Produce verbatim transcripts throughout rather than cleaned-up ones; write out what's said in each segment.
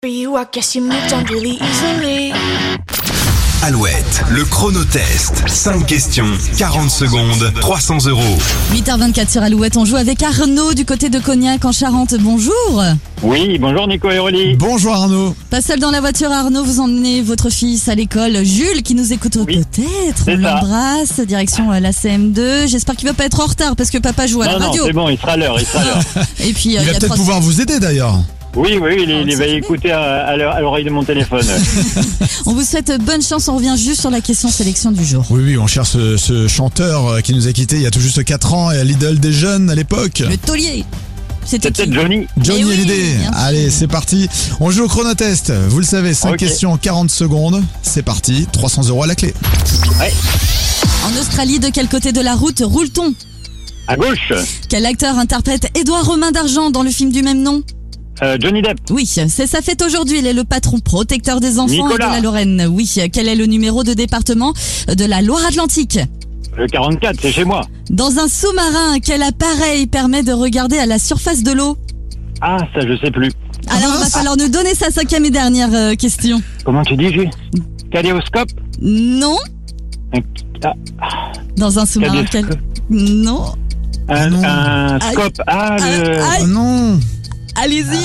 For you, I guess you moved on really easily. Alouette, le chronotest. cinq questions, quarante secondes, trois cents euros. huit heures vingt-quatre sur Alouette, on joue avec Arnaud du côté de Cognac en Charente. Bonjour. Oui, bonjour Nico et Aurélie. Bonjour Arnaud. Pas seul dans la voiture, Arnaud, vous emmenez votre fils à l'école. Jules qui nous écoute Oui, peut-être. c'est On ça. l'embrasse. Direction euh, la C M deux. J'espère qu'il va pas être en retard parce que papa joue à Non, la non, radio. c'est bon, il sera à l'heure, il sera à l'heure. Et puis, euh, Il va y a peut-être trois- pouvoir vous aider d'ailleurs. Oui, oui, il, Oh, il c'est va vrai. écouter à, à l'heure- à l'oreille de mon téléphone. On vous souhaite bonne chance. On revient juste sur la question sélection du jour. Oui, oui, on cherche ce, ce chanteur euh, qui nous a quittés il y a tout juste quatre ans et à l'idole des jeunes à l'époque. Le taulier. C'était C'est peut-être qui Johnny. Johnny Eh oui, Hallyday. bien sûr. Allez, c'est parti. On joue au chronotest. Vous le savez, cinq Ok. questions, quarante secondes. C'est parti. trois cents euros à la clé. Ouais. En Australie, de quel côté de la route roule-t-on? À gauche, Quel acteur interprète Édouard Romain d'Argent dans le film du même nom? euh, Johnny Depp. Oui, c'est sa fête aujourd'hui. Il est le patron protecteur des enfants Nicolas. et de la Lorraine. Oui, quel est le numéro de département de la Loire-Atlantique? Le quarante-quatre, c'est chez moi. Dans un sous-marin, quel appareil permet de regarder à la surface de l'eau? Ah, ça je sais plus. Alors, il va falloir nous donner sa cinquième et dernière euh, question. Comment tu dis, Jules? Kaléoscope. Non. Ah, Dans un sous-marin, quel... Cadéscope. Non. un, non. un scope. Ah, le Ah, Oh non. Allez-y.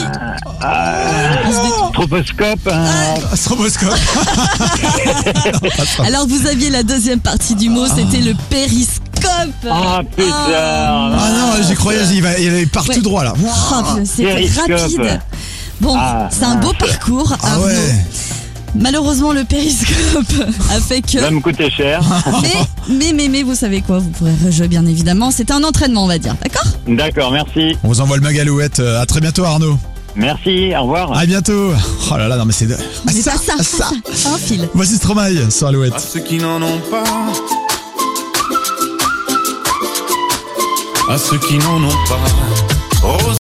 troposcope. un- Ah, stroboscope. Non, pas ça. Alors, vous aviez la deuxième partie du mot, c'était le périscope. Ah, putain. Ah non, j'y croyais, il va, il part Ouais. tout droit là. Oh, c'était Périscope. rapide. Bon, Ah, c'est un beau parcours, Ah Arnaud. ouais. Malheureusement, le périscope a fait que... Ça va me coûter cher. Mais, mais, mais, mais, vous savez quoi, vous pourrez rejouer bien évidemment. C'était un entraînement, on va dire, d'accord? D'accord, merci. On vous envoie le mag Alouette. Euh, À très bientôt Arnaud. Merci, au revoir. À bientôt. Oh là là, non mais c'est... de- Ah, Mais ça, pas ça, ah, ça, ça, un fil. Voici Stromae sur Alouette. À ceux qui n'en ont pas, à ceux qui n'en ont pas.